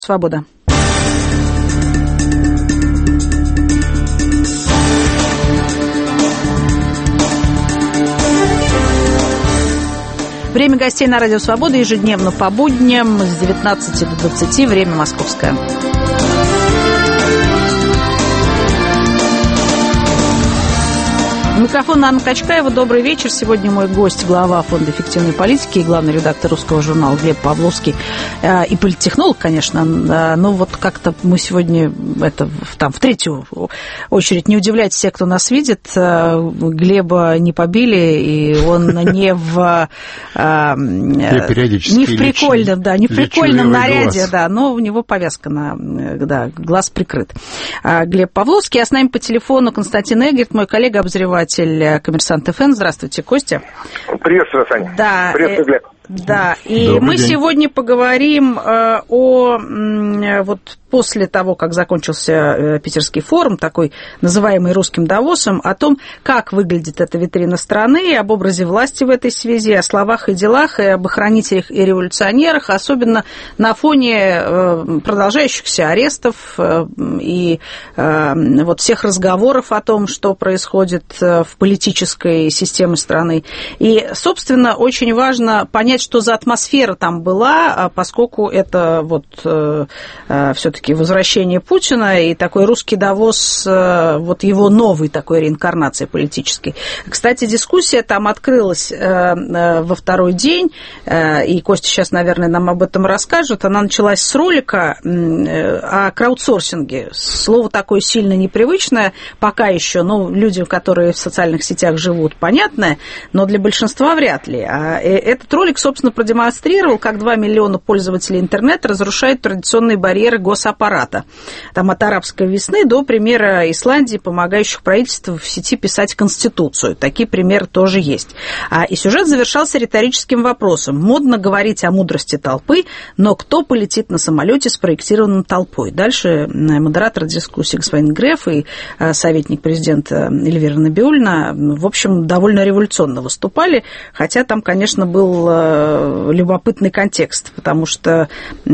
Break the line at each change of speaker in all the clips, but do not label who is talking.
Свобода. Время гостей на Радио Свобода ежедневно по будням с 19 до 20, время московское. Микрофон Анна Качкаева. Добрый вечер. Сегодня мой гость, глава Фонда эффективной политики и главный редактор русского журнала Глеб Павловский. И политтехнолог, конечно. Но вот как-то мы сегодня в третью очередь, не удивляйтесь все, кто нас видит, Глеба не побили, и он не в прикольном наряде, да, но у него повязка глаз прикрыт. Глеб Павловский, а с нами по телефону Константин Эггерт, мой коллега, обозреватель «Коммерсант ФМ». Здравствуйте, Костя.
Приветствую, Саня.
Да.
Приветствую, Глеб.
Да, и мы сегодня поговорим после того, как закончился Питерский форум, такой называемый русским Давосом, о том, как выглядит эта витрина страны, об образе власти в этой связи, о словах и делах, и об охранителях и революционерах, особенно на фоне продолжающихся арестов и всех разговоров о том, что происходит в политической системе страны. И, собственно, очень важно понять, что за атмосфера там была, поскольку это все-таки возвращение Путина и такой русский Давос, его новой такой реинкарнации политической. Кстати, дискуссия там открылась во второй день, и Костя сейчас, наверное, нам об этом расскажет. Она началась с ролика о краудсорсинге. Слово такое сильно непривычное пока еще, людям, которые в социальных сетях живут, понятное, но для большинства вряд ли. Этот ролик, собственно, продемонстрировал, как 2 миллиона пользователей интернета разрушают традиционные барьеры госаппарата. Там от арабской весны до примера Исландии, помогающих правительству в сети писать Конституцию. Такие примеры тоже есть. И сюжет завершался риторическим вопросом. Модно говорить о мудрости толпы, но кто полетит на самолете, спроектированном толпой? Дальше модератор дискуссии господин Греф и советник президента Эльвира Набиуллина, в общем, довольно революционно выступали, хотя там, конечно, был любопытный контекст, потому что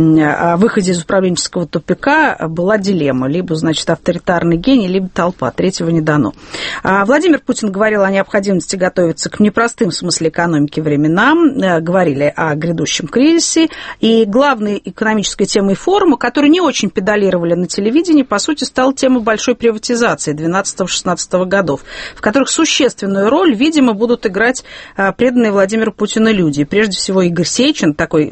о выходе из управленческого тупика была дилемма. Либо, авторитарный гений, либо толпа. Третьего не дано. Владимир Путин говорил о необходимости готовиться к непростым в смысле экономики временам. Говорили о грядущем кризисе. И главной экономической темой форума, которую не очень педалировали на телевидении, по сути, стала тема большой приватизации 12-16 годов, в которых существенную роль, видимо, будут играть преданные Владимиру Путину люди. Прежде всего, Игорь Сечин, такой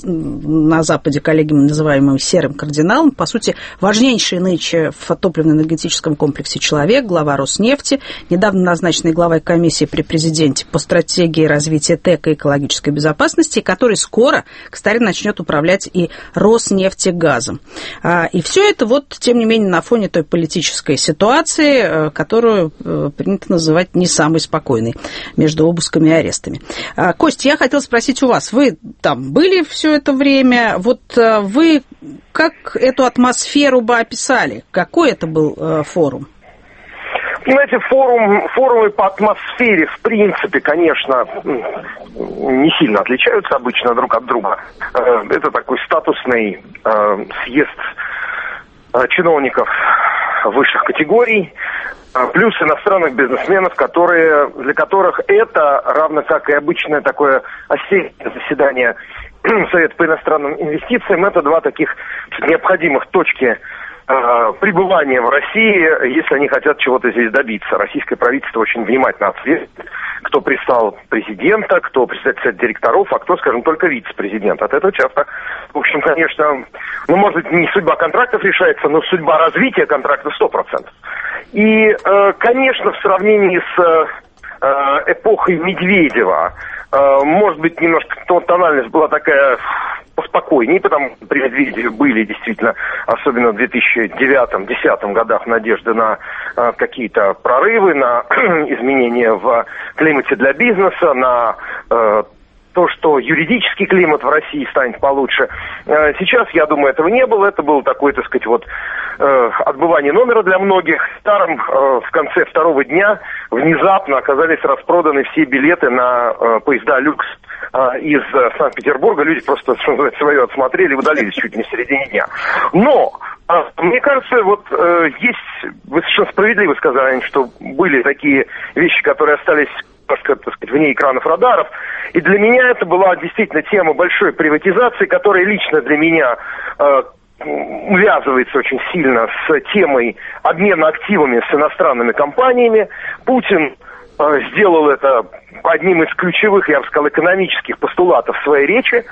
на Западе коллегами называемый серым кардиналом, по сути, важнейший нынче в топливно-энергетическом комплексе человек, глава Роснефти, недавно назначенный главой комиссии при президенте по стратегии развития ТЭК и экологической безопасности, который скоро, кстати, начнет управлять и Роснефтегазом. И все это, тем не менее, на фоне той политической ситуации, которую принято называть не самой спокойной между обысками и арестами. Костя, я хотела спросить у вас, вы там были все это время, вы как эту атмосферу бы описали? Какой это был форум?
Знаете, форумы по атмосфере, в принципе, конечно, не сильно отличаются обычно друг от друга. Это такой статусный съезд чиновников высших категорий, плюс иностранных бизнесменов, для которых это, равно как и обычное такое осеннее заседание Совета по иностранным инвестициям, это два таких необходимых точки пребывания в России, если они хотят чего-то здесь добиться. Российское правительство очень внимательно отслеживает, кто прислал президента, кто председатель директоров, а кто, скажем, только вице-президент. От этого часто, в общем, конечно, может быть, не судьба контрактов решается, но судьба развития контракта 100%. И, конечно, в сравнении с эпохой Медведева, может быть, немножко тональность была такая поспокойнее, потому что при Медведеве были действительно, особенно в 2009-2010 годах, надежды на какие-то прорывы, на изменения в климате для бизнеса, на то, что юридический климат в России станет получше. Сейчас, я думаю, этого не было. Это было такое, так сказать, отбывание номера для многих. Старым в конце второго дня внезапно оказались распроданы все билеты на поезда «Люкс» из Санкт-Петербурга. Люди просто свое отсмотрели и удалились чуть не в середине дня. Но мне кажется, вот есть, вы совершенно справедливо сказали, что были такие вещи, которые остались, так сказать, вне экранов радаров. И для меня это была действительно тема большой приватизации, которая лично для меня увязывается очень сильно с темой обмена активами с иностранными компаниями. Путин сделал это одним из ключевых, я бы сказал, экономических постулатов своей речи.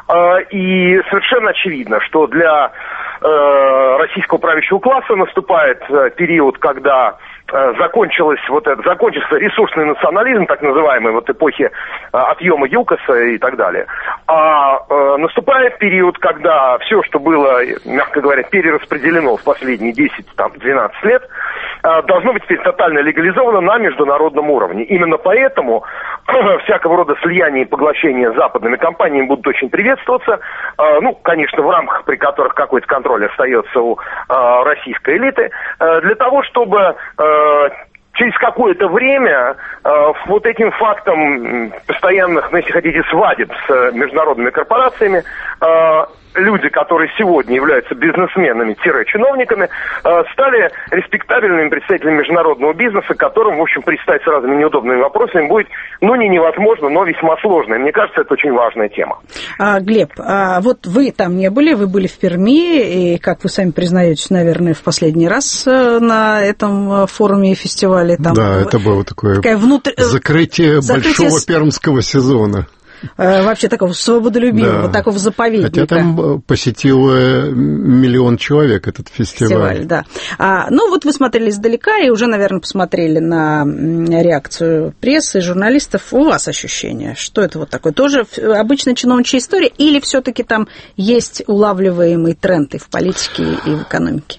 И совершенно очевидно, что для российского правящего класса наступает период, когда закончился ресурсный национализм, так называемый, вот эпохи отъема ЮКОСа и так далее. А наступает период, когда все, что было, мягко говоря, перераспределено в последние 10-12 лет, должно быть теперь тотально легализовано на международном уровне. Именно поэтому всякого рода слияния и поглощения западными компаниями будут очень приветствоваться. Конечно, в рамках, при которых какой-то контроль остается у российской элиты, для того, чтобы через какое-то время вот этим фактом постоянных, если хотите, свадеб с международными корпорациями, люди, которые сегодня являются бизнесменами-чиновниками, стали респектабельными представителями международного бизнеса, которым, в общем, предстать с разными неудобными вопросами будет, не невозможно, но весьма сложно. И мне кажется, это очень важная тема.
Глеб, вот вы там не были, вы были в Перми, и, как вы сами признаетесь, наверное, в последний раз на этом форуме и фестивале. Там
да, это было такое закрытие большого пермского сезона.
Вообще такого свободолюбивого, такого заповедника.
Хотя там посетило 1 миллион человек этот фестиваль.
Да. Вот вы смотрели издалека и уже, наверное, посмотрели на реакцию прессы и журналистов. У вас ощущение, что это вот такое? Тоже обычная чиновничья история или все-таки там есть улавливаемый тренд и в политике, и в экономике?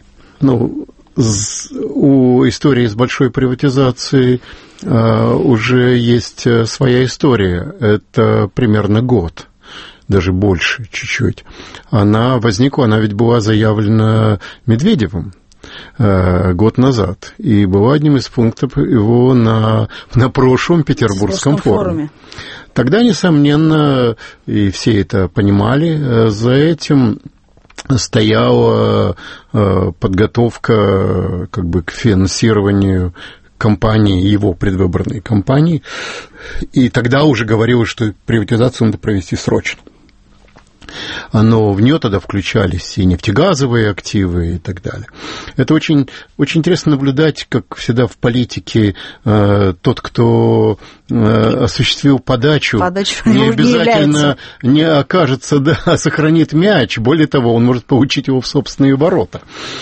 У истории с большой приватизацией уже есть своя история. Это примерно год, даже больше чуть-чуть. Она ведь была заявлена Медведевым год назад, и была одним из пунктов его на прошлом Петербургском форуме. Тогда, несомненно, и все это понимали, за этим стояла подготовка к финансированию кампании, его предвыборной кампании, и тогда уже говорилось, что приватизацию надо провести срочно. Но в нее тогда включались и нефтегазовые активы и так далее. Это очень, очень интересно наблюдать, как всегда в политике тот, кто осуществил подачу не обязательно не окажется, сохранит мяч. Более того, он может получить его в собственные ворота.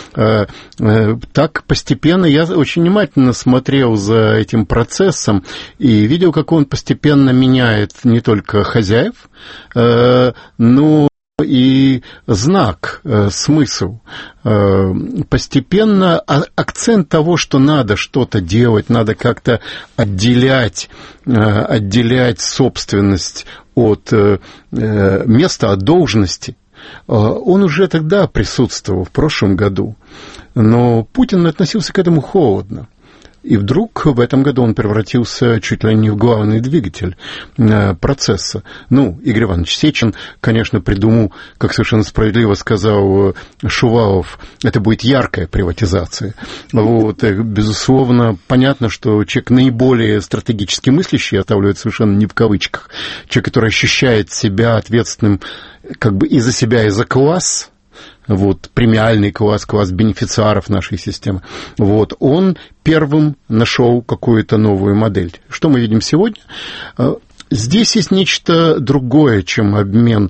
Так постепенно я очень внимательно смотрел за этим процессом и видел, как он постепенно меняет не только хозяев, но и знак, смысл. Постепенно акцент того, что надо что-то делать, надо как-то отделять собственность от места, от должности, он уже тогда присутствовал в прошлом году. Но Путин относился к этому холодно. И вдруг в этом году он превратился чуть ли не в главный двигатель процесса. Игорь Иванович Сечин, конечно, придумал, как совершенно справедливо сказал Шувалов, это будет яркая приватизация. Безусловно, понятно, что человек наиболее стратегически мыслящий, я ставлю это совершенно не в кавычках, человек, который ощущает себя ответственным и за себя, и за класс, премиальный класс бенефициаров нашей системы, он первым нашел какую-то новую модель. Что мы видим сегодня? Здесь есть нечто другое, чем обмен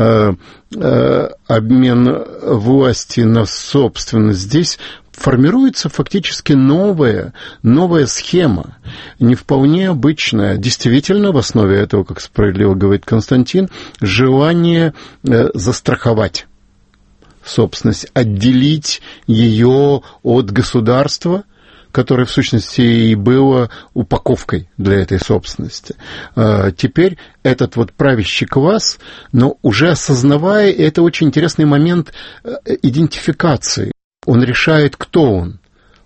власти на собственность. Здесь формируется фактически новая схема, не вполне обычная. Действительно, в основе этого, как справедливо говорит Константин, желание застраховать собственность, отделить ее от государства, которое, в сущности, и было упаковкой для этой собственности. Теперь этот правящий класс, но уже осознавая, это очень интересный момент идентификации. Он решает, кто он.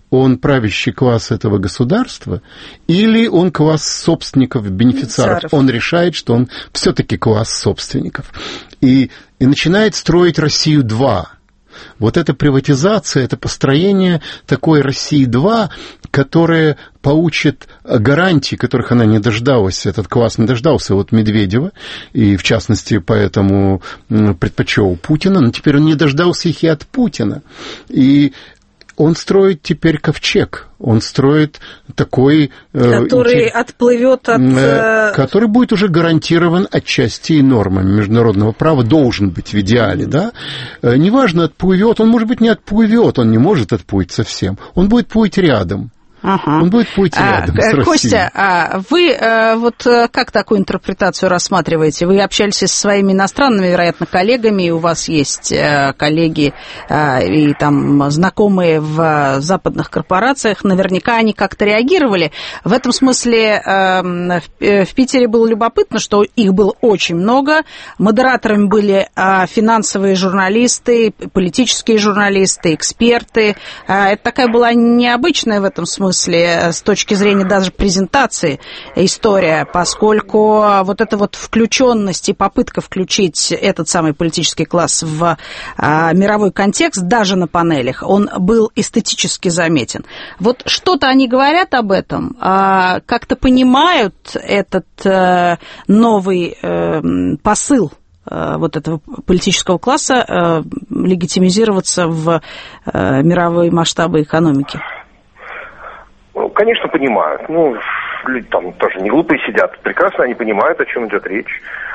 он правящий класс этого государства, или он класс собственников, бенефициаров. Он решает, что он все-таки класс собственников. И начинает строить Россию-2. Вот эта приватизация, это построение такой России-2, которая получит гарантии, которых она не дождалась, этот класс не дождался от Медведева, и в частности поэтому предпочел Путина, но теперь он не дождался их и от Путина. И он строит теперь ковчег, он строит такой...
Который отплывет от...
Который будет уже гарантирован отчасти и нормами международного права, должен быть в идеале, да? Неважно, отплывет, он, может быть, не отплывет, он не может отплыть совсем, он будет плыть рядом. Он будет плыть рядом с Россией.
Костя, вы вот как такую интерпретацию рассматриваете? Вы общались со своими иностранными, вероятно, коллегами, и у вас есть коллеги и там знакомые в западных корпорациях. Наверняка они как-то реагировали. В этом смысле в Питере было любопытно, что их было очень много. Модераторами были финансовые журналисты, политические журналисты, эксперты. Это такая была необычная в этом смысле с точки зрения даже презентации история, поскольку вот эта вот включенность и попытка включить этот самый политический класс в мировой контекст, даже на панелях, он был эстетически заметен. Вот что-то они говорят об этом, как-то понимают этот новый посыл вот этого политического класса легитимизироваться в мировые масштабы экономики?
Конечно, понимают. Люди там тоже не глупые сидят. Прекрасно они понимают, о чем идет речь.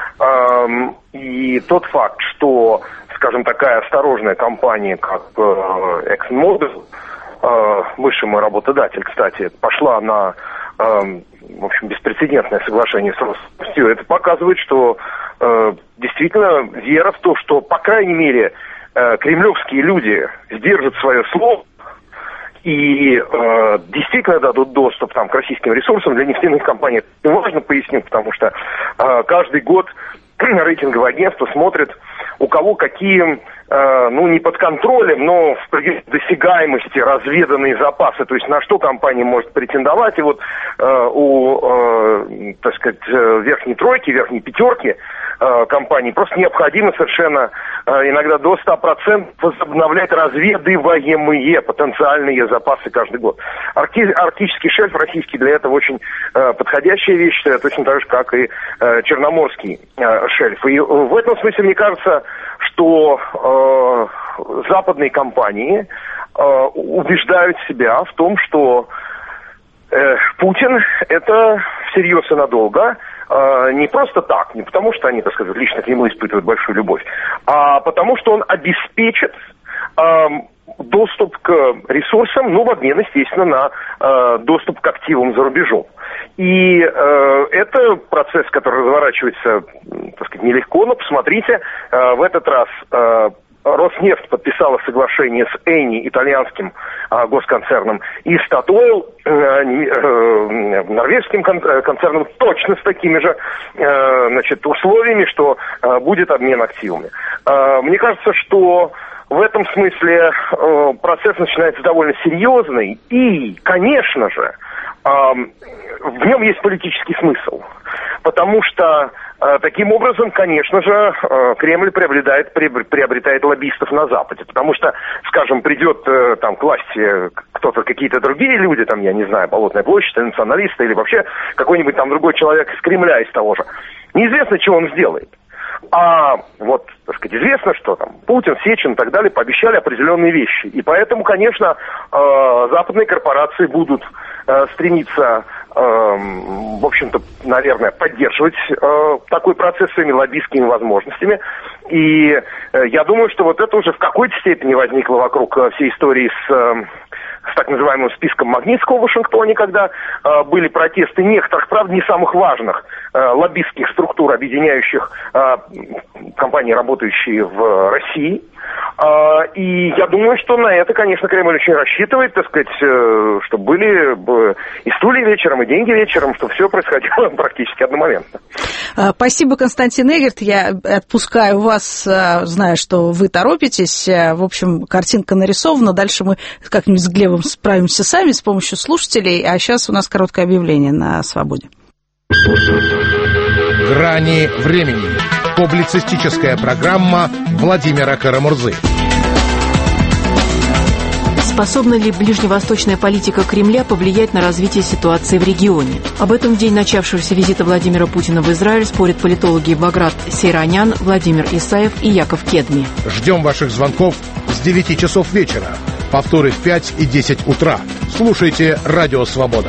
И тот факт, что, скажем, такая осторожная компания, как ExxonMobil, бывший мой работодатель, кстати, пошла на, в общем, беспрецедентное соглашение с Роснефтью, это показывает, что действительно вера в то, что, по крайней мере, кремлевские люди сдержат свое слово, и действительно дадут доступ там, к российским ресурсам для нефтяных компаний. Это важно пояснить, потому что каждый год рейтинговое агентство смотрит, у кого какие, не под контролем, но в досягаемости разведанные запасы, то есть на что компания может претендовать. И вот у, так сказать, верхней тройки, верхней пятерки компаний просто необходимо совершенно иногда до 100% возобновлять разведываемые потенциальные запасы каждый год. Арктический шельф российский для этого очень подходящая вещь, точно так же, как и Черноморский шельф. И в этом смысле мне кажется, что западные компании убеждают себя в том, что Путин это всерьез и надолго, не просто так, не потому что они, так сказать, лично к нему испытывают большую любовь, а потому что он обеспечит доступ к ресурсам, в обмен, естественно, на доступ к активам за рубежом. И это процесс, который разворачивается, так сказать, нелегко, но посмотрите, в этот раз Роснефть подписала соглашение с Eni, итальянским госконцерном, и Statoil, норвежским концерном, точно с такими же условиями, что будет обмен активами. Мне кажется, что в этом смысле процесс начинается довольно серьезный, и, конечно же, в нем есть политический смысл, потому что таким образом, конечно же, Кремль приобретает лоббистов на Западе, потому что, скажем, придет там к власти кто-то, какие-то другие люди, там, я не знаю, Болотная площадь, националисты или вообще какой-нибудь там другой человек из Кремля, из того же. Неизвестно, чего он сделает. А вот, так сказать, известно, что там Путин, Сечин и так далее пообещали определенные вещи. И поэтому, конечно, западные корпорации будут стремиться, в общем-то, наверное, поддерживать такой процесс своими лоббистскими возможностями. И я думаю, что вот это уже в какой-то степени возникло вокруг всей истории с так называемым списком Магнитского в Вашингтоне, когда были протесты некоторых, правда, не самых важных лоббистских структур, объединяющих компании, работающие в России. И я думаю, что на это, конечно, Кремль очень рассчитывает, так сказать, чтобы были и стулья вечером, и деньги вечером, чтобы все происходило практически одномоментно.
Спасибо, Константин Эгерт. Я отпускаю вас, зная, что вы торопитесь. В общем, картинка нарисована. Дальше мы как-нибудь с Глебом справимся сами с помощью слушателей. А сейчас у нас короткое объявление на «Свободе».
«Грани времени». Публицистическая программа Владимира Карамурзы.
Способна ли ближневосточная политика Кремля повлиять на развитие ситуации в регионе? Об этом в день начавшегося визита Владимира Путина в Израиль спорят политологи Баграт Сейранян, Владимир Исаев и Яков Кедми.
Ждем ваших звонков с 9 часов вечера. Повторы в 5 и 10 утра. Слушайте «Радио Свобода».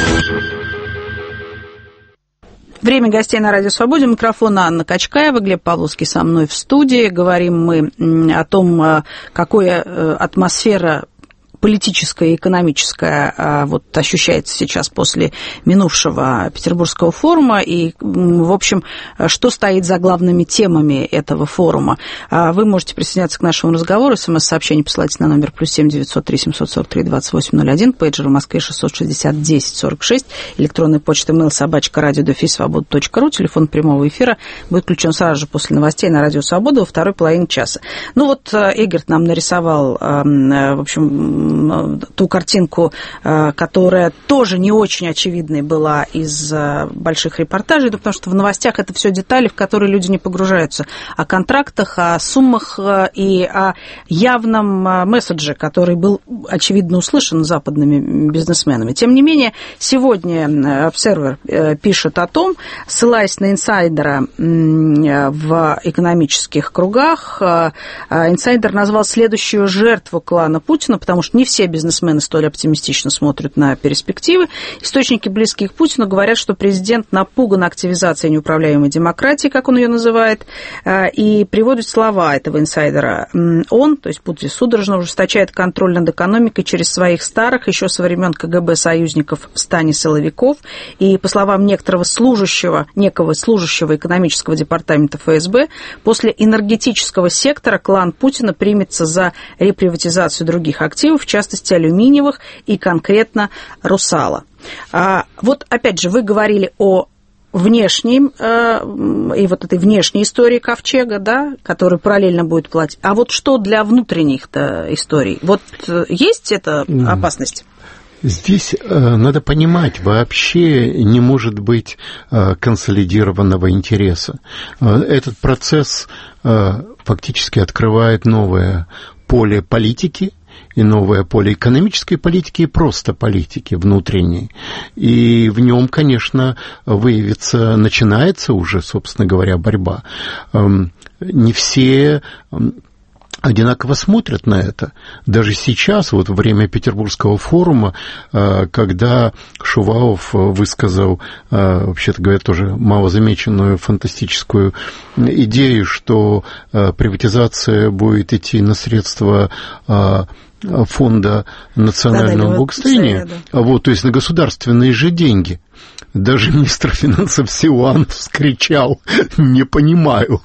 Время гостей на Радио Свободе. Микрофон Анна Качкаева, Глеб Павловский со мной в студии. Говорим мы о том, какая атмосфера политическая и экономическая вот ощущается сейчас после минувшего Петербургского форума и, в общем, что стоит за главными темами этого форума. Вы можете присоединяться к нашему разговору. СМС-сообщение посылайте на номер +7 903 743 2801, пейджер в Москве 660 10 46, электронная почта mail@radio-свобода.ру, телефон прямого эфира будет включен сразу же после новостей на Радио Свобода во второй половине часа. Ну вот Эгерт нам нарисовал, в общем, ту картинку, которая тоже не очень очевидной была из больших репортажей, потому что в новостях это все детали, в которые люди не погружаются, о контрактах, о суммах и о явном месседже, который был, очевидно, услышан западными бизнесменами. Тем не менее, сегодня Observer пишет о том, ссылаясь на инсайдера в экономических кругах, инсайдер назвал следующую жертву клана Путина, потому что не все бизнесмены столь оптимистично смотрят на перспективы. Источники, близкие к Путину, говорят, что президент напуган активизацией неуправляемой демократии, как он ее называет, и приводит слова этого инсайдера. Он, то есть Путин, судорожно ужесточает контроль над экономикой через своих старых, еще со времен КГБ союзников в стане силовиков, и, по словам некого служащего экономического департамента ФСБ, после энергетического сектора клан Путина примется за реприватизацию других активов, в частности, алюминиевых и конкретно «Русала». Вот, опять же, вы говорили о внешнем и вот этой внешней истории Ковчега, да, который параллельно будет платить. А вот что для внутренних-то историй? Вот есть эта опасность?
Здесь надо понимать, вообще не может быть консолидированного интереса. Этот процесс фактически открывает новое поле политики, и новое поле экономической политики и просто политики внутренней. И в нем, конечно, начинается уже, собственно говоря, борьба. Не все одинаково смотрят на это. Даже сейчас, вот во время Петербургского форума, когда Шувалов высказал, вообще-то говоря, тоже малозамеченную фантастическую идею, что приватизация будет идти на средства Фонда национального благосостояния, вот, то есть на государственные же деньги. Даже министр финансов Силуанов вскричал: «Не понимаю,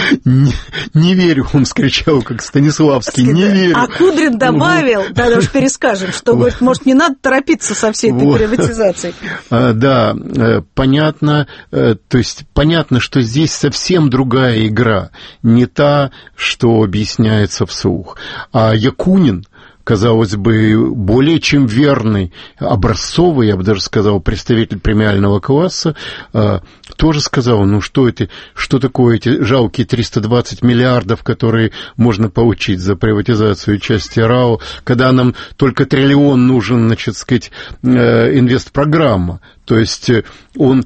не верю», он вскричал, как Станиславский, «не верю».
А Кудрин добавил, да, уж перескажем, что, говорит, может, не надо торопиться со всей этой приватизацией.
Да, понятно, то есть понятно, что здесь совсем другая игра, не та, что объясняется вслух. А Якунин, казалось бы, более чем верный, образцовый, я бы даже сказал, представитель премиального класса, тоже сказал, ну что такое эти жалкие 320 миллиардов, которые можно получить за приватизацию части РАО, когда нам только триллион нужен, значит, сказать, инвестпрограмма. То есть он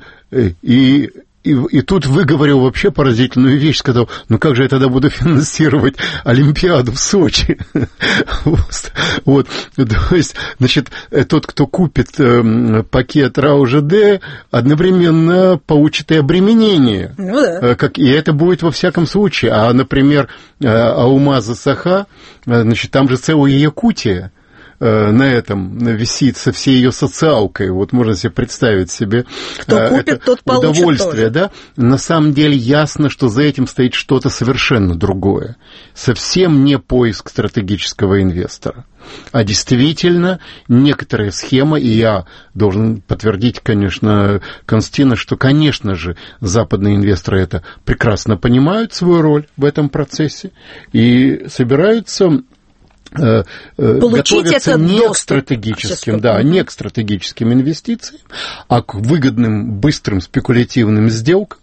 И тут выговорил вообще поразительную вещь, сказал, ну как же я тогда буду финансировать Олимпиаду в Сочи? Вот, то есть, значит, тот, кто купит пакет РАО ЖД, одновременно получит и обременение.
Ну да.
И это будет во всяком случае. А, например, Алмаза Саха, значит, там же целая Якутия. на этом висит со всей ее социалкой, вот можно себе представить себе
кто купит,
это
тот получит
удовольствие,
тоже.
да? На самом деле ясно, что за этим стоит что-то совершенно другое. Совсем не поиск стратегического инвестора, а действительно некоторая схема, и я должен подтвердить, конечно, Константина, что, конечно же, западные инвесторы это прекрасно понимают, свою роль в этом процессе, и собираются готовятся не к стратегическим, не к стратегическим инвестициям, а к выгодным, быстрым, спекулятивным сделкам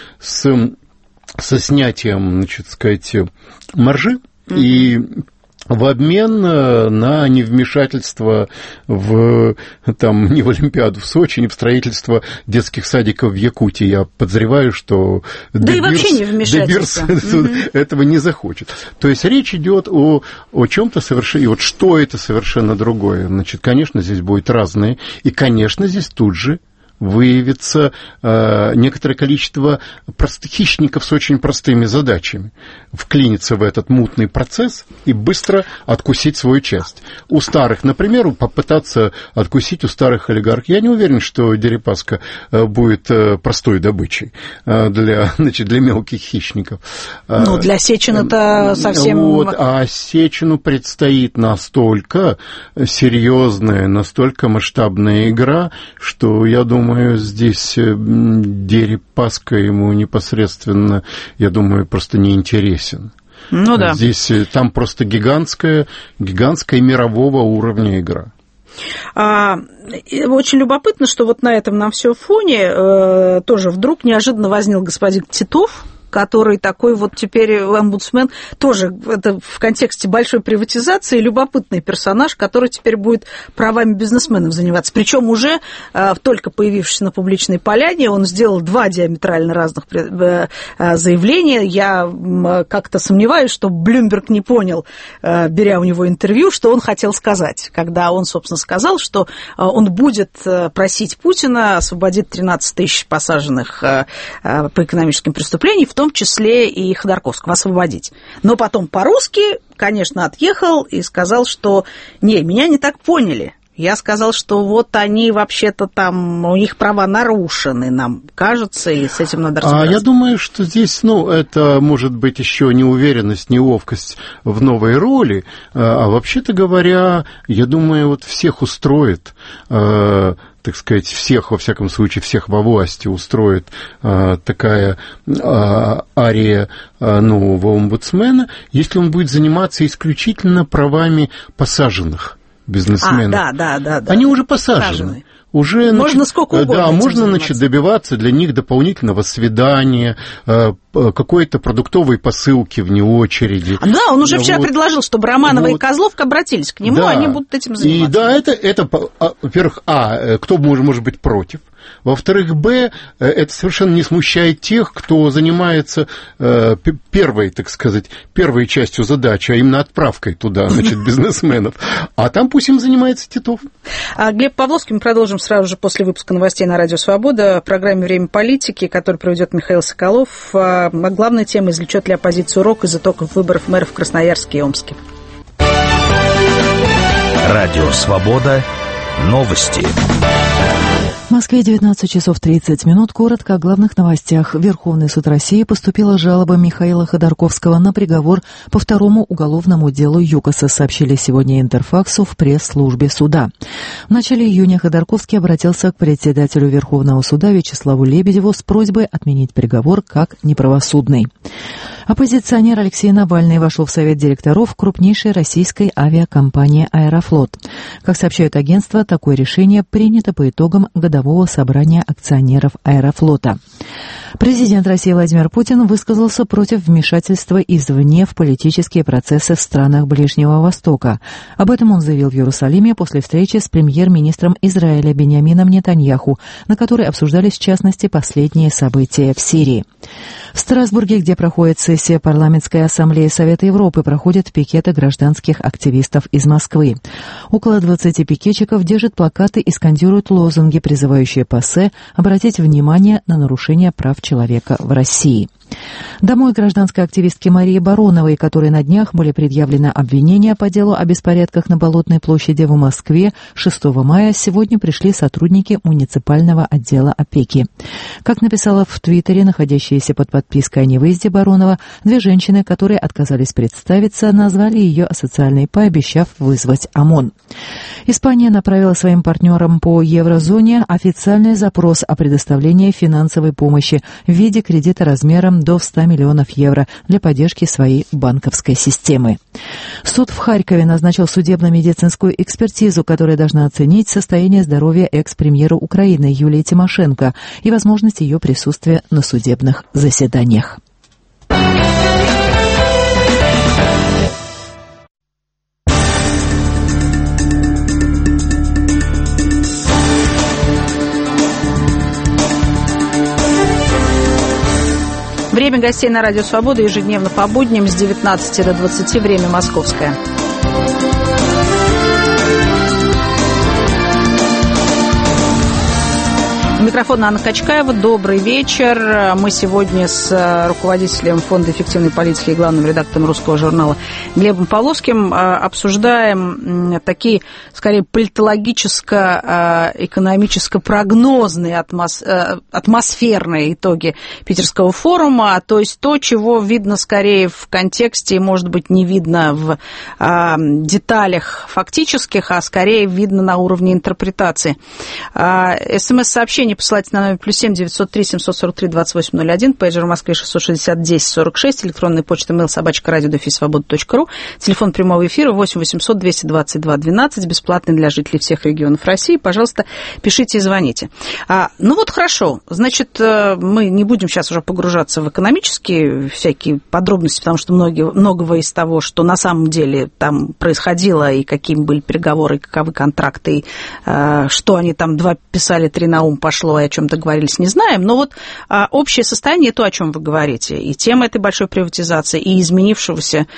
со снятием, значит, сказать, маржи и в обмен на невмешательство не в Олимпиаду в Сочи, не в строительство детских садиков в Якутии. Я подозреваю, что
и вообще не вмешательство.
Этого не захочет. То есть речь идет о чем-то совершенно... И вот что это совершенно другое? Значит, конечно, здесь будет разное. И, конечно, здесь тут же выявится некоторое количество простых хищников с очень простыми задачами. Вклиниться в этот мутный процесс и быстро откусить свою часть. У старых, например, попытаться откусить у старых олигархов. Я не уверен, что Дерипаска будет простой добычей для мелких хищников.
Для Сечина-то совсем...
А Сечину предстоит настолько серьезная, настолько масштабная игра, что, я думаю, здесь Дерипаска ему непосредственно, я думаю, просто не интересен.
Да.
Здесь там просто гигантская мирового уровня игра.
Очень любопытно, что вот на этом на всем фоне тоже вдруг неожиданно возник господин Титов, который такой вот теперь омбудсмен, тоже это в контексте большой приватизации, любопытный персонаж, который теперь будет правами бизнесменов заниматься. Причем уже только появившись на публичной поляне, он сделал 2 диаметрально разных заявления. Я как-то сомневаюсь, что Блумберг не понял, беря у него интервью, что он хотел сказать, когда он, собственно, сказал, что он будет просить Путина освободить 13 тысяч посаженных по экономическим преступлениям, в том числе и Ходорковского, освободить. Но потом по-русски, конечно, отъехал и сказал, что меня не так поняли. Я сказал, что вот они вообще-то там, у них права нарушены, нам кажется, и с этим надо разбираться.
Я думаю, что здесь, это может быть еще неуверенность, неловкость в новой роли, а вообще-то говоря, я думаю, вот всех устроит, так сказать, всех, во всяком случае, всех во власти устроит такая ария нового омбудсмена, если он будет заниматься исключительно правами посаженных бизнесменов.
Да.
Они уже посажены. Уже,
можно сколько угодно.
Да, можно, добиваться для них дополнительного свидания, какой-то продуктовой посылки вне очереди.
Да, он уже вчера предложил, чтобы Романова и Козловка обратились к нему, они будут этим заниматься.
И это во-первых, кто может быть против? Во-вторых, это совершенно не смущает тех, кто занимается первой частью задачи, а именно отправкой туда, бизнесменов. А там пусть им занимается Титов.
Глеб Павловский, мы продолжим сразу же после выпуска новостей на Радио Свобода в программе «Время политики», которую проведет Михаил Соколов. Главная тема: извлечет ли оппозиция урок из итогов выборов мэров в Красноярске и Омске.
Радио Свобода. Новости.
В Москве 19 часов 30 минут. Коротко о главных новостях. В Верховный суд России поступила жалоба Михаила Ходорковского на приговор по 2-му уголовному делу ЮКОСа, сообщили сегодня Интерфаксу в пресс-службе суда. В начале июня Ходорковский обратился к председателю Верховного суда Вячеславу Лебедеву с просьбой отменить приговор как неправосудный. Оппозиционер Алексей Навальный вошел в совет директоров крупнейшей российской авиакомпании «Аэрофлот». Как сообщают агентства, такое решение принято по итогам годового собрания акционеров «Аэрофлота». Президент России Владимир Путин высказался против вмешательства извне в политические процессы в странах Ближнего Востока. Об этом он заявил в Иерусалиме после встречи с премьер-министром Израиля Биньямином Нетаньяху, на которой обсуждались, в частности, последние события в Сирии. В Страсбурге, где проходит сессия Парламентской ассамблеи Совета Европы, проходят пикеты гражданских активистов из Москвы. Около 20 пикетчиков держат плакаты и скандируют лозунги, призывающие ПАСЕ обратить внимание на нарушение прав человека в России. Домой гражданской активистки Марии Бароновой, которой на днях были предъявлены обвинения по делу о беспорядках на Болотной площади в Москве, 6 мая сегодня пришли сотрудники муниципального отдела опеки. Как написала в Твиттере находящаяся под подпиской о невыезде Баронова, две женщины, которые отказались представиться, назвали ее асоциальной, пообещав вызвать ОМОН. Испания направила своим партнерам по еврозоне официальный запрос о предоставлении финансовой помощи в виде кредита размером до 100 миллионов евро для поддержки своей банковской системы. Суд в Харькове назначил судебно-медицинскую экспертизу, которая должна оценить состояние здоровья экс-премьера Украины Юлии Тимошенко и возможность ее присутствия на судебных заседаниях.
Время гостей на Радио Свобода ежедневно по будням с 19 до 20, время московское. Микрофон Анна Качкаева. Добрый вечер. Мы сегодня с руководителем Фонда эффективной политики и главным редактором русского журнала Глебом Павловским обсуждаем такие, скорее, политологическо-экономическо-прогнозные атмосферные итоги Питерского форума, то есть то, чего видно скорее в контексте, может быть, не видно в деталях фактических, а скорее видно на уровне интерпретации. СМС-сообщение посылайте на номер +7 903 743 2801, пейджер в Москве 660 10 46, электронная почта mail@radio-свобода.ру, телефон прямого эфира 8 800 222 12, бесплатный для жителей всех регионов России. Пожалуйста, пишите и звоните. Ну вот хорошо, значит, мы не будем сейчас уже погружаться в экономические всякие подробности, потому что многого из того, что на самом деле там происходило, и какими были переговоры, каковы контракты, и что они там два писали, три на ум пошло, и о чем договорились, не знаем. Но вот общее состояние, то, о чем вы говорите, и тема этой большой приватизации, и изменившегося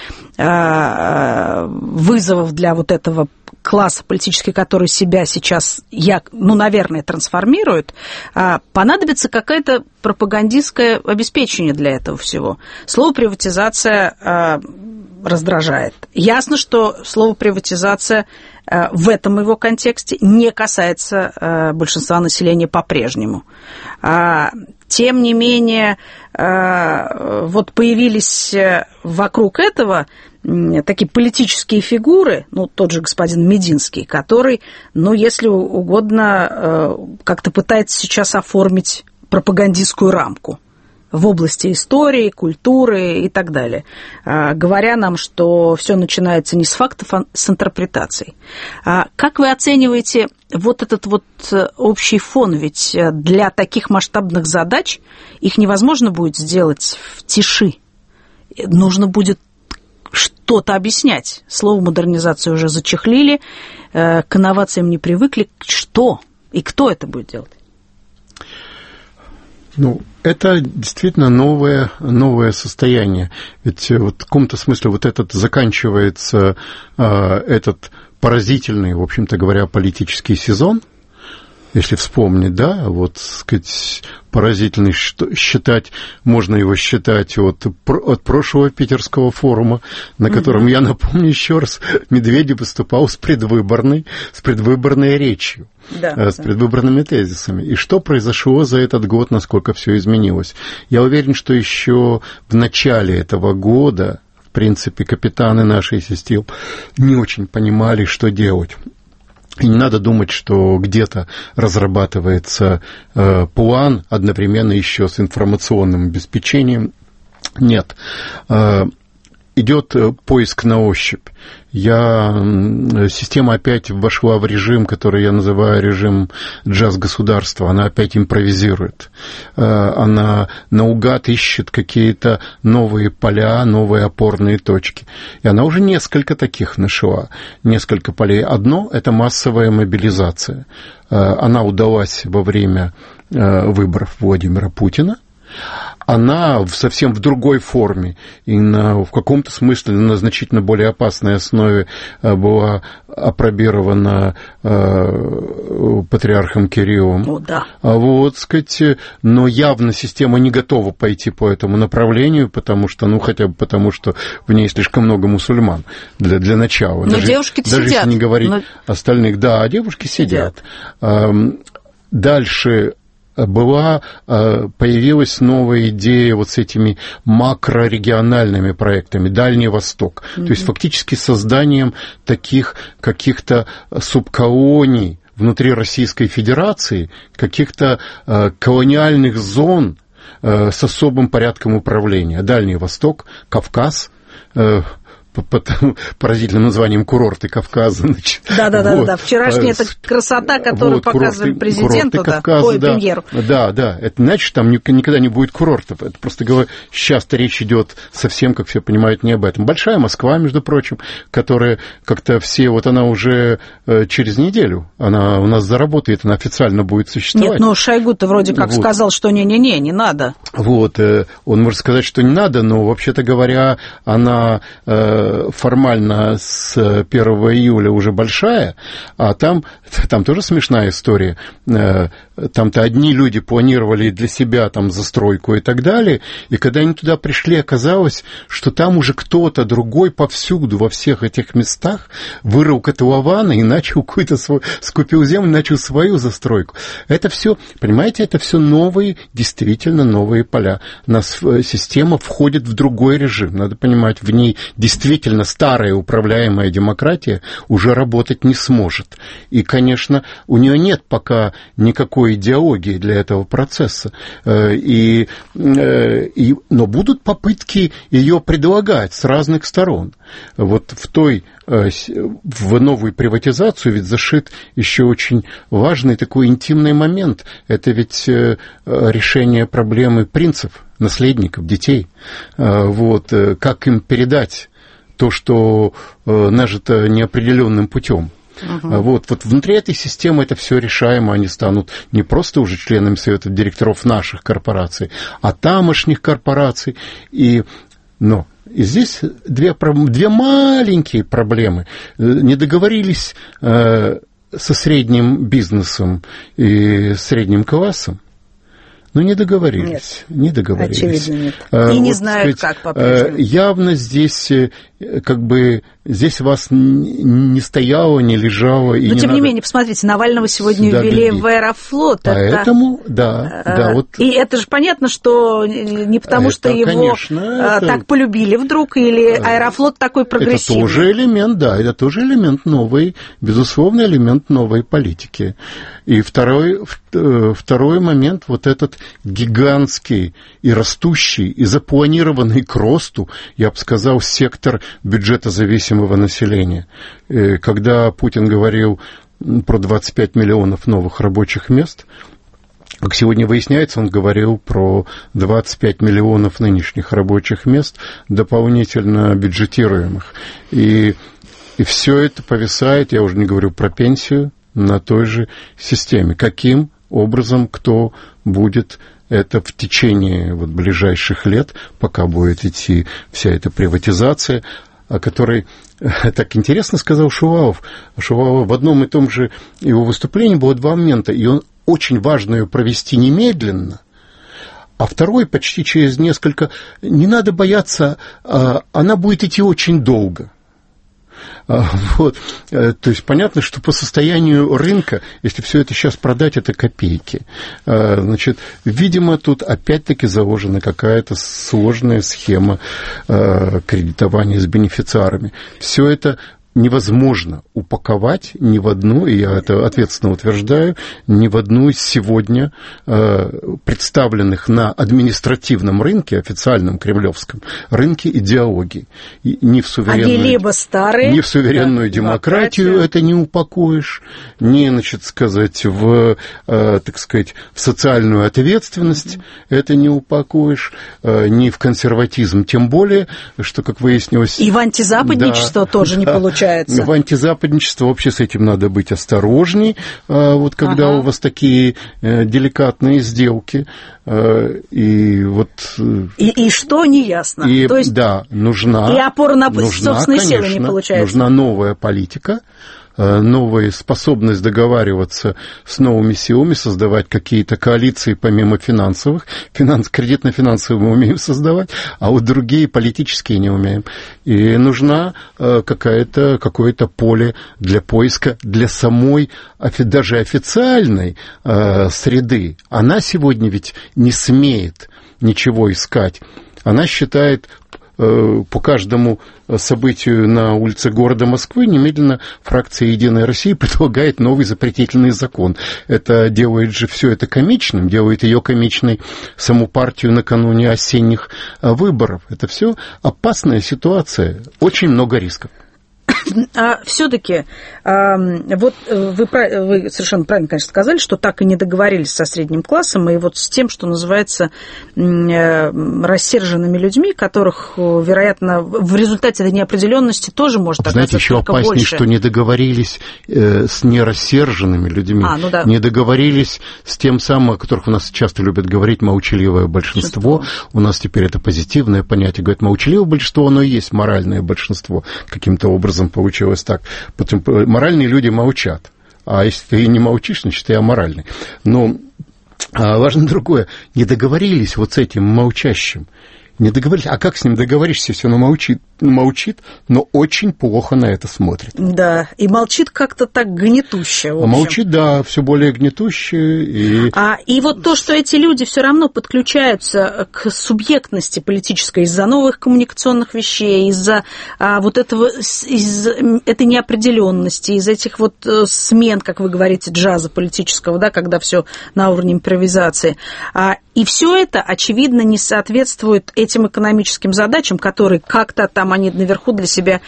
вызовов для вот этого класса политический, который себя сейчас, наверное, трансформирует, понадобится какое-то пропагандистское обеспечение для этого всего. Слово «приватизация» раздражает. Ясно, что слово «приватизация» в этом его контексте не касается большинства населения по-прежнему. Тем не менее, вот появились вокруг этого такие политические фигуры, тот же господин Мединский, который, если угодно, как-то пытается сейчас оформить пропагандистскую рамку в области истории, культуры и так далее, говоря нам, что все начинается не с фактов, а с интерпретаций. Как вы оцениваете вот этот вот общий фон? Ведь для таких масштабных задач их невозможно будет сделать в тиши. Нужно будет что-то объяснять. Слово «модернизация» уже зачехлили, к инновациям не привыкли. Что и кто это будет делать?
Это действительно новое состояние. Ведь в каком-то смысле заканчивается этот поразительный, в общем-то говоря, политический сезон, если вспомнить, поразительный, можно его считать от прошлого Питерского форума, на котором, я напомню еще раз, Медведев выступал с предвыборной речью. С предвыборными тезисами. И что произошло за этот год, насколько все изменилось? Я уверен, что еще в начале этого года, в принципе, капитаны нашей системы не очень понимали, что делать. И не надо думать, что где-то разрабатывается план одновременно еще с информационным обеспечением. Нет. Идет поиск на ощупь. Система опять вошла в режим, который я называю режим джаз-государства. Она опять импровизирует. Она наугад ищет какие-то новые поля, новые опорные точки. И она уже несколько таких нашла. Несколько полей. Одно – это массовая мобилизация. Она удалась во время выборов Владимира Путина. Она совсем в другой форме и в каком-то смысле на значительно более опасной основе была апробирована патриархом Кириллом.
О, да.
Но явно система не готова пойти по этому направлению, потому что, хотя бы потому, что в ней слишком много мусульман для начала.
Но девушки-то
даже
сидят.
Если не говорить остальных. Да, девушки сидят. Дальше появилась новая идея с этими макрорегиональными проектами, Дальний Восток, то есть фактически созданием таких каких-то субколоний внутри Российской Федерации, каких-то колониальных зон с особым порядком управления. Дальний Восток, Кавказ, под поразительным названием курорты Кавказа.
Да. Вчерашняя эта красота, которую показывали президенту, премьеру.
Да. Это значит, там никогда не будет курортов. Это просто сейчас-то речь идет совсем, как все понимают, не об этом. Большая Москва, между прочим, которая как-то все, она уже через неделю, она у нас заработает, она официально будет существовать.
Нет, Шойгу-то вроде как сказал, что не надо.
Он может сказать, что не надо, но, вообще-то говоря, она формально с 1 июля уже большая, а там тоже смешная история. Там-то одни люди планировали для себя застройку и так далее, и когда они туда пришли, оказалось, что там уже кто-то другой повсюду, во всех этих местах вырыл котлованы и начал скупил землю, начал свою застройку. Это все, понимаете, это все действительно новые поля. Система входит в другой режим. Надо понимать, в ней действительно старая управляемая демократия уже работать не сможет. И, конечно, у нее нет пока никакой идеологии для этого процесса. Но будут попытки ее предлагать с разных сторон. В новую приватизацию ведь зашит еще очень важный такой интимный момент. Это ведь решение проблемы принцев, наследников, детей. Как им передать то, что нажито неопределенным путем. Внутри этой системы это все решаемо, они станут не просто уже членами совета директоров наших корпораций, а тамошних корпораций. И здесь две маленькие проблемы. Не договорились со средним бизнесом и средним классом. Не договорились.
Нет,
не договорились.
Очевидно, нет. И не знают, как по-прежнему.
Явно здесь здесь вас не стояло, не лежало.
Но, тем не менее, посмотрите, Навального сегодня ввели в Аэрофлот.
Поэтому,
И это же понятно, что не потому, что его так полюбили вдруг, или Аэрофлот такой прогрессивный.
Это тоже элемент новой, безусловно, элемент новой политики. И второй момент, этот гигантский и растущий, и запланированный к росту, я бы сказал, сектор бюджетозависимого населения. Когда Путин говорил про 25 миллионов новых рабочих мест, как сегодня выясняется, он говорил про 25 миллионов нынешних рабочих мест, дополнительно бюджетируемых. И все это повисает, я уже не говорю про пенсию, на той же системе. Каким образом кто будет это в течение ближайших лет, пока будет идти вся эта приватизация, о которой так интересно сказал Шувалов. Шувалов в одном и том же его выступлении было два момента, и он очень важно ее провести немедленно, а второй почти через несколько. Не надо бояться, она будет идти очень долго. То есть понятно, что по состоянию рынка, если все это сейчас продать, это копейки. Видимо, тут опять-таки заложена какая-то сложная схема кредитования с бенефициарами. Все это невозможно упаковать ни в одну, и я это ответственно утверждаю, ни в одну из сегодня представленных на административном рынке, официальном кремлевском рынке идеологий. Ни в суверенную демократию это не упакуешь, ни, в социальную ответственность это не упакуешь, ни в консерватизм, тем более, что, как выяснилось...
И в антизападничество тоже не получается. получается.
В антизападничество вообще с этим надо быть осторожней, вот когда у вас такие деликатные сделки. И
что, неясно.
То есть, да, нужна...
И опора на собственные силы не получается.
Нужна новая политика, новая способность договариваться с новыми силами, создавать какие-то коалиции помимо финансовых. Кредитно-финансовые мы умеем создавать, а вот другие политические не умеем. И нужна какое-то поле для поиска, для самой даже официальной среды. Она сегодня ведь не смеет ничего искать. Она считает... По каждому событию на улице города Москвы немедленно фракция «Единая Россия» предлагает новый запретительный закон. Это делает же все это комичным, делает ее комичной саму партию накануне осенних выборов. Это все опасная ситуация, очень много рисков.
А все-таки, вот вы совершенно правильно, конечно, сказали, что так и не договорились со средним классом, и вот с тем, что называется рассерженными людьми, которых, вероятно, в результате этой неопределенности тоже может оказаться
еще
только
опаснее,
больше.
что не договорились с нерассерженными людьми,
да.
Не договорились с тем самым, о которых у нас часто любят говорить, молчаливое большинство. У нас теперь это позитивное понятие. Говорят, молчаливое большинство, оно и есть моральное большинство каким-то образом. Получилось так. Потому моральные люди молчат. А если ты не молчишь, значит, ты аморальный. Но важно другое. Не договорились вот с этим молчащим. Не договорились. А как с ним договоришься, если он молчит, но очень плохо на это смотрит.
Да, и молчит как-то так гнетуще.
Молчит, да, все более гнетуще.
И вот то, что эти люди все равно подключаются к субъектности политической из-за новых коммуникационных вещей, из-за вот этого, из этой неопределенности, из этих вот смен, как вы говорите, джаза политического, да, когда все на уровне импровизации. И все это, очевидно, не соответствует этим экономическим задачам, которые как-то там они наверху для себя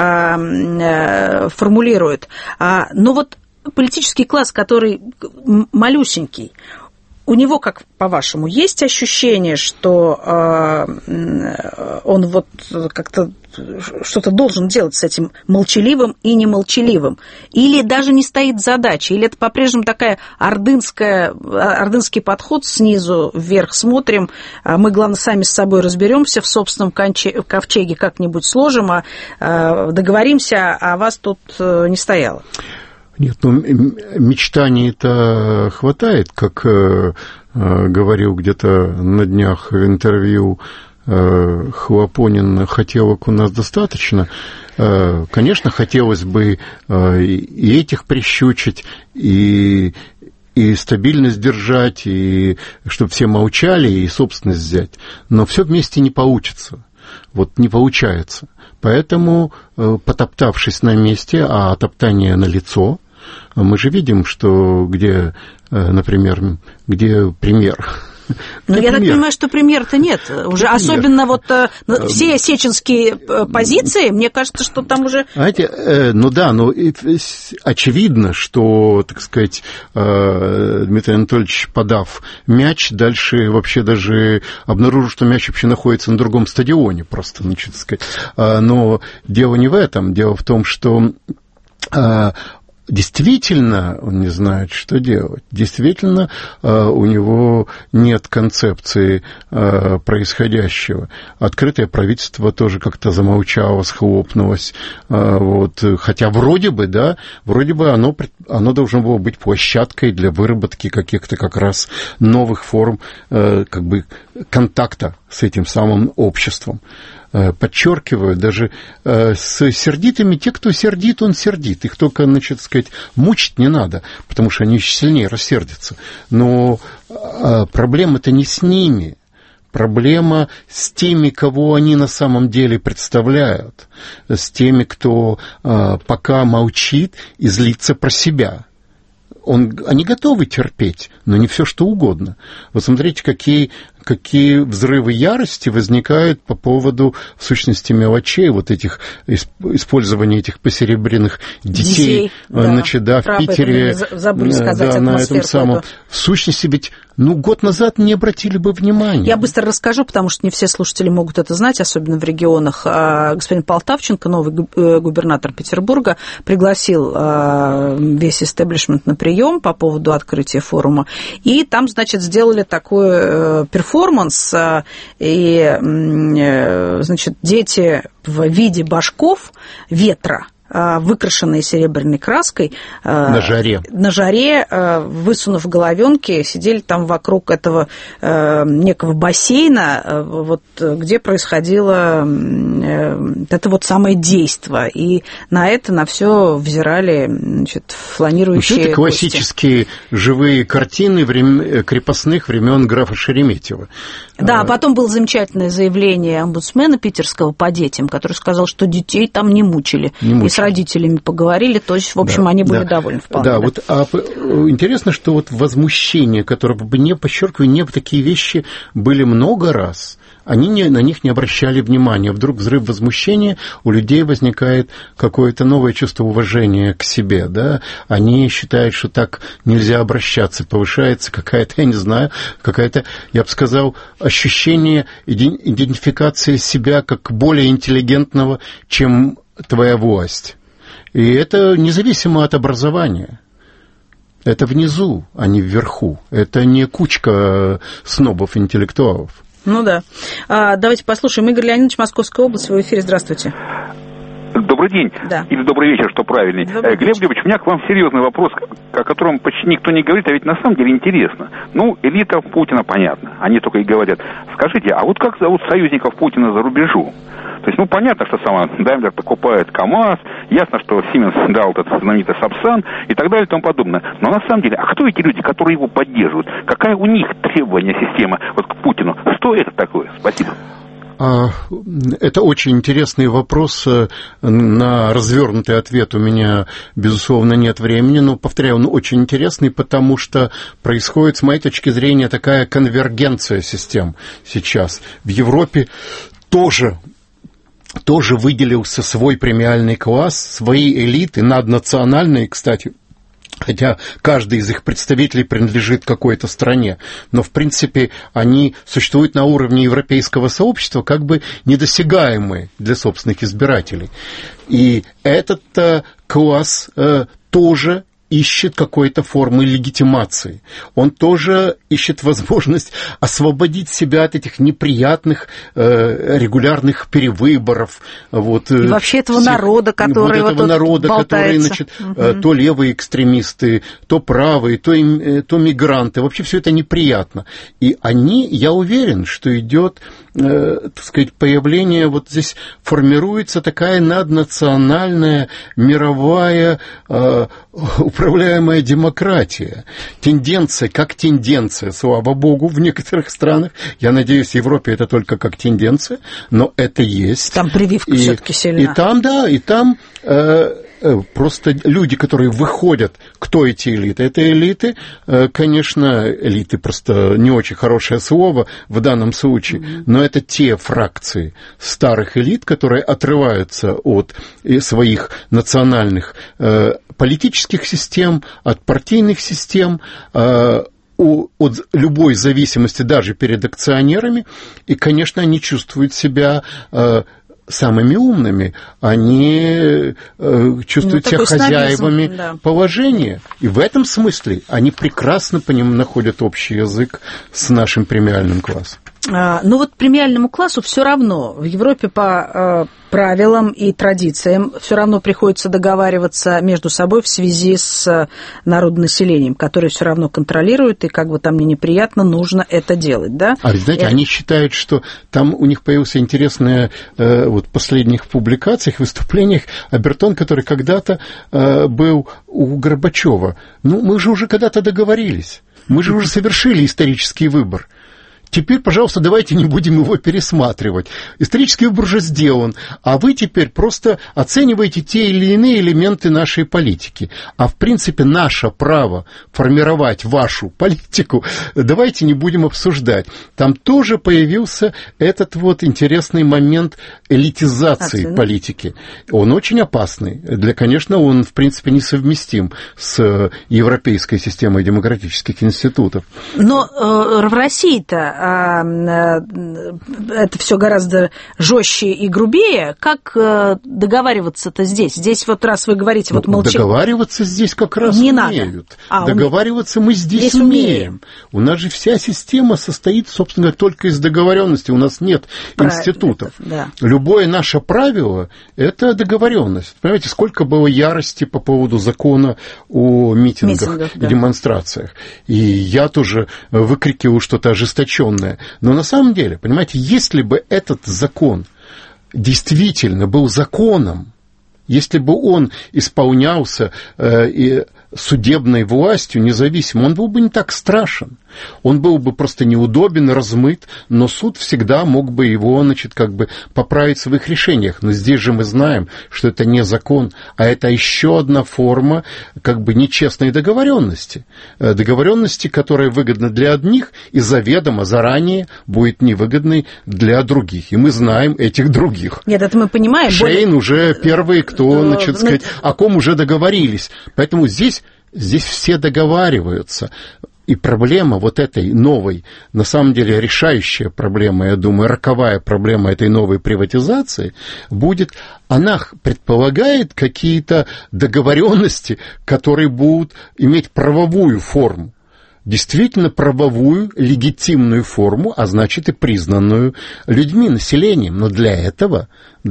формулируют. Но вот политический класс, который малюсенький, у него, как по-вашему, есть ощущение, что он вот как-то что-то должен делать с этим молчаливым и немолчаливым? Или даже не стоит задача? Или это по-прежнему такая ордынский подход снизу вверх смотрим, мы, главное, сами с собой разберемся в собственном ковчеге, как-нибудь сложим, договоримся, а вас тут не стояло?
Нет, мечтаний-то хватает, как говорил где-то на днях в интервью Хлопонин, хотелок у нас достаточно. Конечно, хотелось бы и этих прищучить, и стабильность держать, и чтобы все молчали, и собственность взять. Но все вместе не получится. Вот не получается. Поэтому, потоптавшись на месте, а топтание налицо, мы же видим, что где, например, где пример.
Но я так понимаю, что примера-то нет. Уже особенно вот все сеченские позиции, мне кажется, что там уже...
Знаете, очевидно, что, так сказать, Дмитрий Анатольевич, подав мяч, дальше вообще даже обнаружил, что мяч вообще находится на другом стадионе просто, значит, так сказать. Но дело не в этом. Дело в том, что... Действительно, он не знает, что делать. Действительно, у него нет концепции происходящего. Открытое правительство тоже как-то замолчало, схлопнулось. Вот. Хотя вроде бы оно должно было быть площадкой для выработки каких-то как раз новых форм как бы контакта с этим самым обществом. Подчеркиваю, даже с сердитыми, те, кто сердит, он сердит. Их только, значит, сказать, мучить не надо, потому что они еще сильнее рассердятся. Но проблема-то не с ними. Проблема с теми, кого они на самом деле представляют. С теми, кто пока молчит и злится про себя. Они готовы терпеть, но не все, что угодно. Вот смотрите, какие взрывы ярости возникают по поводу, в сущности, мелочей, вот этих, использования этих посеребряных детей. Значит, да, в Питере,
забыли сказать,
на этом самом. В сущности, ведь, год назад не обратили бы внимания.
Я быстро расскажу, потому что не все слушатели могут это знать, особенно в регионах. Господин Полтавченко, новый губернатор Петербурга, пригласил весь истеблишмент на прием по поводу открытия форума. И там, значит, сделали такой перформанс, и, значит, дети в виде башков ветра, выкрашенные серебряной краской,
на жаре,
высунув головенки, сидели там вокруг этого некого бассейна, вот, где происходило это вот самое действо. И на все взирали, значит, фланирующие
это классические живые картины крепостных времен графа Шереметьева.
Да, потом было замечательное заявление омбудсмена питерского по детям, который сказал, что детей там не мучили. И с родителями поговорили, то есть, в общем, они были довольны вполне.
Да, вот интересно, что вот возмущение, которое, не подчеркиваю, такие вещи были много раз. Они на них не обращали внимания. Вдруг взрыв возмущения, у людей возникает какое-то новое чувство уважения к себе. Да? Они считают, что так нельзя обращаться, повышается какая-то, я не знаю, я бы сказал, ощущение идентификации себя как более интеллигентного, чем твоя власть. И это независимо от образования. Это внизу, а не вверху. Это не кучка снобов-интеллектуалов.
Ну да. Давайте послушаем. Игорь Леонидович, Московская область, вы в эфире. Здравствуйте.
Добрый день. Да. Или добрый вечер, что правильнее. Глеб Глебович, у меня к вам серьезный вопрос, о котором почти никто не говорит, а ведь на самом деле интересно. Элита Путина, понятно, они только и говорят. Скажите, а вот как зовут союзников Путина за рубежу? То есть, понятно, что сама Даймлер покупает КАМАЗ, ясно, что Сименс дал этот знаменитый Сапсан и так далее и тому подобное. Но на самом деле, а кто эти люди, которые его поддерживают? Какая у них требования системы к Путину? Что это такое? Спасибо.
Это очень интересный вопрос. На развернутый ответ у меня, безусловно, нет времени. Но, повторяю, он очень интересный, потому что происходит, с моей точки зрения, такая конвергенция систем сейчас. В Европе тоже выделился свой премиальный класс, свои элиты, наднациональные, кстати, хотя каждый из их представителей принадлежит какой-то стране, но, в принципе, они существуют на уровне европейского сообщества, как бы недосягаемые для собственных избирателей. И этот класс тоже ищет какой-то формы легитимации. Он тоже ищет возможность освободить себя от этих неприятных регулярных перевыборов.
И вообще этого народа, который
болтается. То левые экстремисты, то правые, то мигранты. Вообще все это неприятно. И я уверен, что идет, так сказать, появление, здесь формируется такая наднациональная, мировая, управляемая демократия. Тенденция, слава богу, в некоторых странах. Я надеюсь, в Европе это только как тенденция, но это есть.
Там прививка все-таки сильна.
И там просто люди, которые выходят, кто эти элиты? Это элиты, конечно, элиты просто не очень хорошее слово в данном случае, но это те фракции старых элит, которые отрываются от своих национальных политических систем, от партийных систем, от любой зависимости даже перед акционерами, и, конечно, они чувствуют себя самыми умными, они чувствуют себя хозяевами положения. И в этом смысле они прекрасно по нему находят общий язык с нашим премиальным классом.
Премиальному классу все равно в Европе по правилам и традициям все равно приходится договариваться между собой в связи с народонаселением, которое все равно контролирует, и как бы там ни неприятно, нужно это делать, да?
Знаете, они считают, что там у них появился интересный, в последних публикациях, выступлениях, обертон, который когда-то был у Горбачева. Мы же уже когда-то договорились, мы же уже совершили исторический выбор. теперь, пожалуйста, давайте не будем его пересматривать. Исторический выбор уже сделан, а вы теперь просто оцениваете те или иные элементы нашей политики. А в принципе наше право формировать вашу политику давайте не будем обсуждать. Там тоже появился этот вот интересный момент элитизации политики. Он очень опасный. Конечно, он в принципе несовместим с европейской системой демократических институтов.
Но в России-то это все гораздо жестче и грубее. Как договариваться-то здесь? Здесь вот раз вы говорите, вот молчим.
Договариваться здесь как раз
не
умеют. Договариваться мы здесь умеем. У нас же вся система состоит, собственно говоря, только из договоренности. У нас нет институтов. Да. Любое наше правило – это договоренность. Понимаете, сколько было ярости по поводу закона о митингах и демонстрациях. И я тоже выкрикивал что-то ожесточенное. Но на самом деле, понимаете, если бы этот закон действительно был законом, если бы он исполнялся судебной властью независимо, он был бы не так страшен. Он был бы просто неудобен, размыт, но суд всегда мог бы его, поправить в своих решениях. Но здесь же мы знаем, что это не закон, а это еще одна форма нечестной договоренности. Договоренности, которая выгодна для одних и заведомо заранее будет невыгодной для других. И мы знаем этих других.
Нет, это мы понимаем.
Шейн уже первый, кто, о ком уже договорились. Поэтому здесь все договариваются. И проблема вот этой новой, на самом деле решающая проблема, я думаю, роковая проблема этой новой приватизации будет, она предполагает какие-то договоренности, которые будут иметь правовую форму. Действительно правовую, легитимную форму, а значит и признанную людьми, населением. Но для этого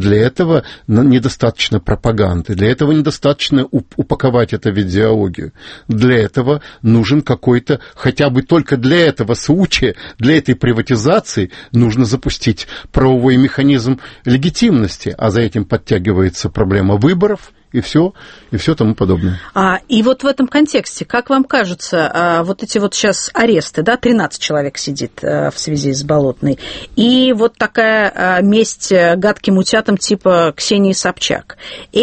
недостаточно пропаганды, для этого недостаточно упаковать это в идеологию. Для этого нужен какой-то, хотя бы только для этого случая, для этой приватизации нужно запустить правовой механизм легитимности, а за этим подтягивается проблема выборов, и все тому подобное.
И вот в этом контексте, как вам кажется, вот эти вот сейчас аресты, 13 человек сидит в связи с Болотной, и вот такая месть гадким утятам типа Ксении Собчак,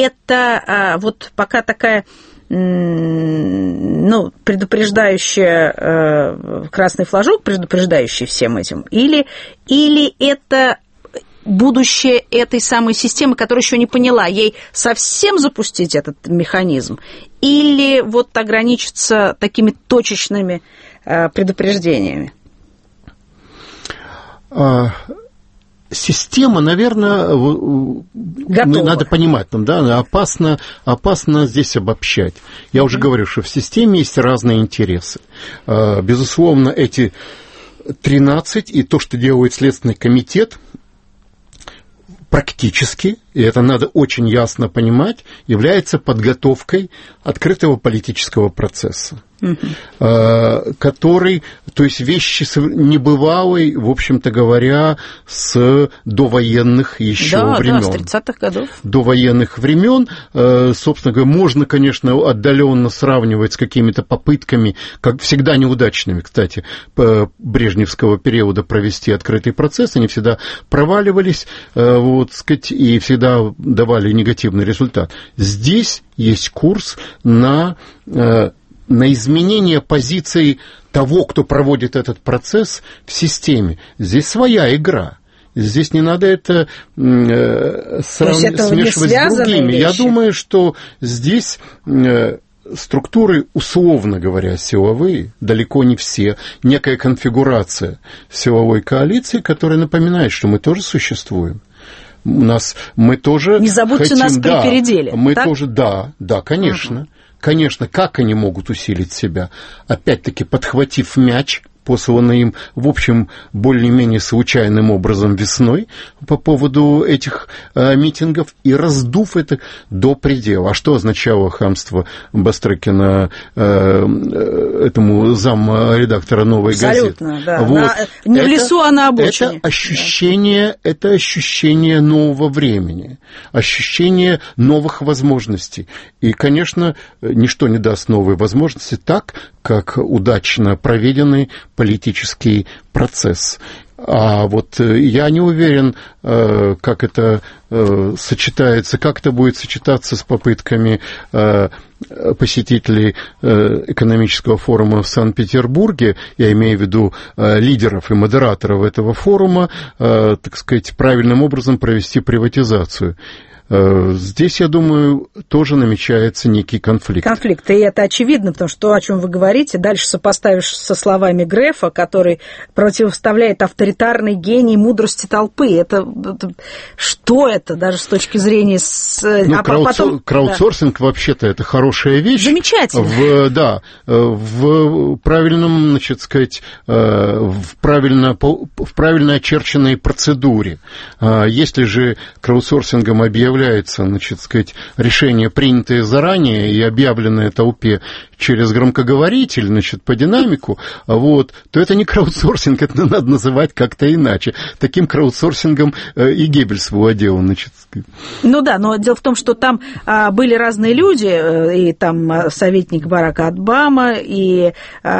это вот пока такая предупреждающая красный флажок, предупреждающий всем этим, или это будущее этой самой системы, которая еще не поняла, ей совсем запустить этот механизм, или вот ограничиться такими точечными предупреждениями?
Система, наверное, надо понимать, опасно здесь обобщать. Я уже говорю, что в системе есть разные интересы. Безусловно, эти 13 и то, что делает Следственный комитет, практически, и это надо очень ясно понимать, является подготовкой открытого политического процесса, который, то есть вещи небывалой, в общем-то говоря, с довоенных еще времен.
Да, с 30-х годов.
Довоенных времен, собственно говоря, можно, конечно, отдаленно сравнивать с какими-то попытками, как всегда неудачными, кстати, брежневского периода провести открытый процесс, они всегда проваливались, и всегда давали негативный результат. Здесь есть курс на изменение позиции того, кто проводит этот процесс в системе. Здесь своя игра. Здесь не надо это смешивать с другими.
Вещи.
Я думаю, что здесь структуры, условно говоря, силовые, далеко не все, некая конфигурация силовой коалиции, которая напоминает, что мы тоже существуем. Мы тоже
не забудьте
хотим,
нас при переделе.
Мы так? Тоже, да, конечно. Конечно, как они могут усилить себя? Опять-таки, подхватив мяч, посланный им, в общем, более-менее случайным образом весной по поводу этих митингов и раздув это до предела. А что означало хамство Бастрыкина этому замредактора «Новой газеты»?
Абсолютно, да. Не в лесу, а на обочине.
Это ощущение нового времени, ощущение новых возможностей. И, конечно, ничто не даст новые возможности так, как удачно проведенный политический процесс. А вот я не уверен, как это сочетается, как это будет сочетаться с попытками посетителей экономического форума в Санкт-Петербурге, я имею в виду лидеров и модераторов этого форума, так сказать, правильным образом провести приватизацию. Здесь, я думаю, тоже намечается некий конфликт.
Конфликт, и это очевидно, потому что то, о чем вы говорите, дальше сопоставишь со словами Грефа, который противоставляет авторитарный гений мудрости толпы. Это что это, даже с точки зрения...
Краудсорсинг, вообще-то, это хорошая вещь.
Замечательно.
В правильном, значит сказать, в правильно очерченной процедуре. Если же краудсорсингом объявляется, значит сказать, решение, принятое заранее и объявленное толпе через громкоговоритель, значит, по динамику, вот, то это не краудсорсинг, это надо называть как-то иначе. Таким краудсорсингом и Геббельс владел, значит.
Ну да, но дело в том, что там были разные люди, и там советник Барака Обама, и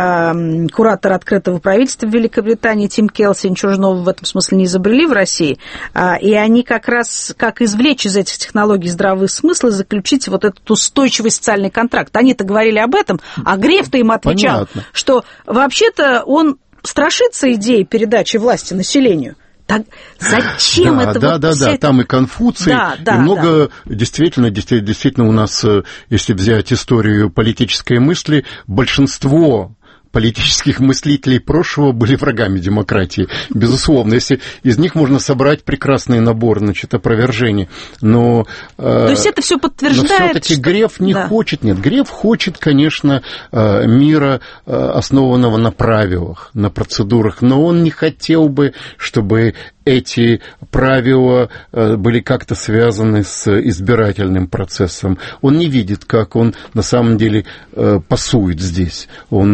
куратор открытого правительства в Великобритании Тим Келси, ничего же нового в этом смысле не изобрели в России, и они как раз, как извлечь из этих технологий здравый смысл и заключить вот этот устойчивый социальный контракт. Они-то говорили об этом, а Греф-то им отвечал, понятно, что вообще-то он страшится идеей передачи власти населению. Так зачем это?
Да, там и Конфуций, и много, действительно у нас, если взять историю политической мысли, большинство политических мыслителей прошлого были врагами демократии, безусловно. Если из них можно собрать прекрасный набор, значит, опровержений. Но,
то есть это все подтверждает.
Но все-таки Греф не хочет, нет. Греф хочет, конечно, мира, основанного на правилах, на процедурах, но он не хотел бы, чтобы эти правила были как-то связаны с избирательным процессом. Он не видит, как он на самом деле пасует здесь.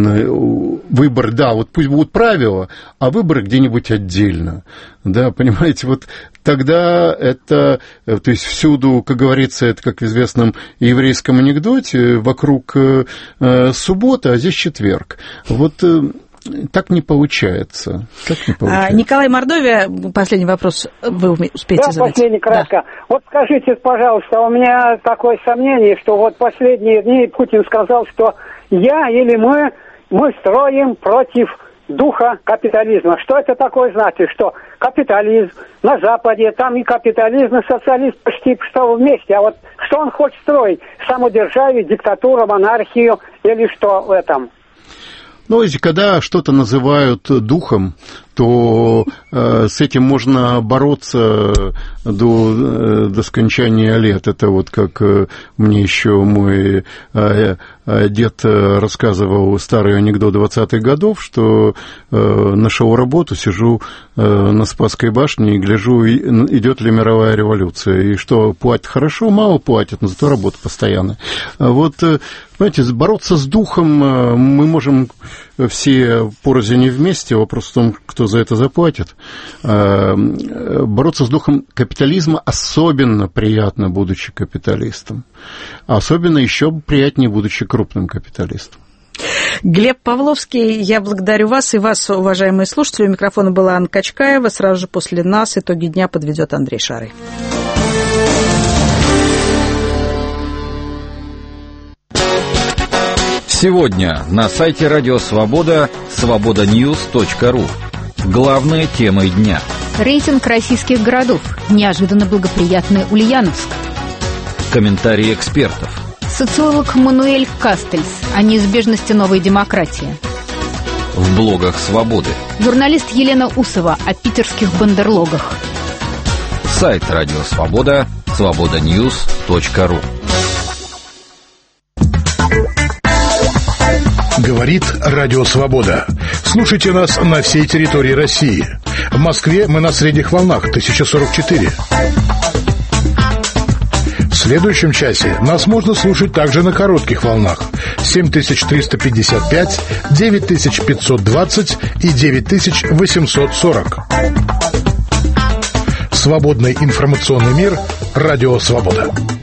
Выбор, да, вот пусть будут правила, а выборы где-нибудь отдельно. Да, понимаете, вот тогда это, то есть всюду, как говорится, это как в известном еврейском анекдоте, вокруг суббота, а здесь четверг. Вот так не получается.
Николай Мордовия, последний вопрос вы успеете задать.
Последний кратко. Да. Вот скажите, пожалуйста, у меня такое сомнение, что вот последние дни Путин сказал, что я или мы строим против духа капитализма. Что это такое значит? Что капитализм на Западе, там и капитализм, и социализм почти что вместе. А вот что он хочет строить? Самодержавие, диктатуру, монархию или что в этом?
Ну, если когда что-то называют духом, то с этим можно бороться до скончания лет. Это вот как мне еще мой дед рассказывал старый анекдот 20-х годов, что нашел работу, сижу на Спасской башне и гляжу, идет ли мировая революция. И что, платят хорошо, мало платят, но зато работа постоянная. Вот, понимаете, бороться с духом мы можем все порознь вместе, вопрос в том, кто за это заплатит. Бороться с духом капитализма особенно приятно, будучи капиталистом. Особенно еще приятнее, будучи крупным капиталистом.
Глеб Павловский, я благодарю вас и вас, уважаемые слушатели. У микрофона была Анна Качкаева. Сразу же после нас итоги дня подведет Андрей Шарый.
Сегодня на сайте Радио Свобода свободаньюз.ру. Главные темы дня.
Рейтинг российских городов. Неожиданно благоприятный Ульяновск.
Комментарии экспертов.
Социолог Мануэль Кастельс о неизбежности новой демократии.
В блогах «Свободы».
Журналист Елена Усова о питерских бандерлогах.
Сайт Радио Свобода свободаньюз.ру.
Говорит Радио Свобода. Слушайте нас на всей территории России. В Москве мы на средних волнах 1044. В следующем часе нас можно слушать также на коротких волнах 7355, 9520 и 9840. Свободный информационный мир. Радио Свобода.